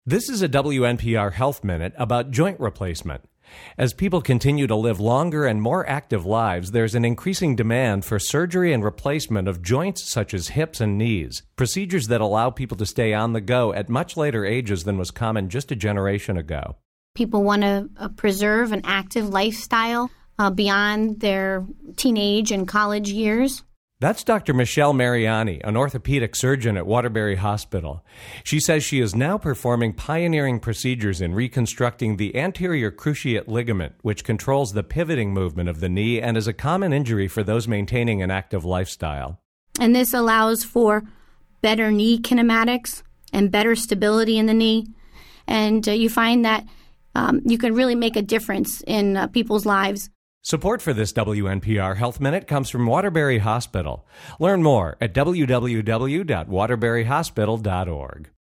This is a WNPR Health Minute about joint replacement. As people continue to live longer and more active lives, there's an increasing demand for surgery and replacement of joints such as hips and knees, procedures that allow people to stay on the go at much later ages than was common just a generation ago. People want to preserve an active lifestyle beyond their teenage and college years. That's Dr. Michelle Mariani, an orthopedic surgeon at Waterbury Hospital. She says she is now performing pioneering procedures in reconstructing the anterior cruciate ligament, which controls the pivoting movement of the knee and is a common injury for those maintaining an active lifestyle. And this allows for better knee kinematics and better stability in the knee. And you find that you can really make a difference in people's lives. Support for this WNPR Health Minute comes from Waterbury Hospital. Learn more at www.waterburyhospital.org.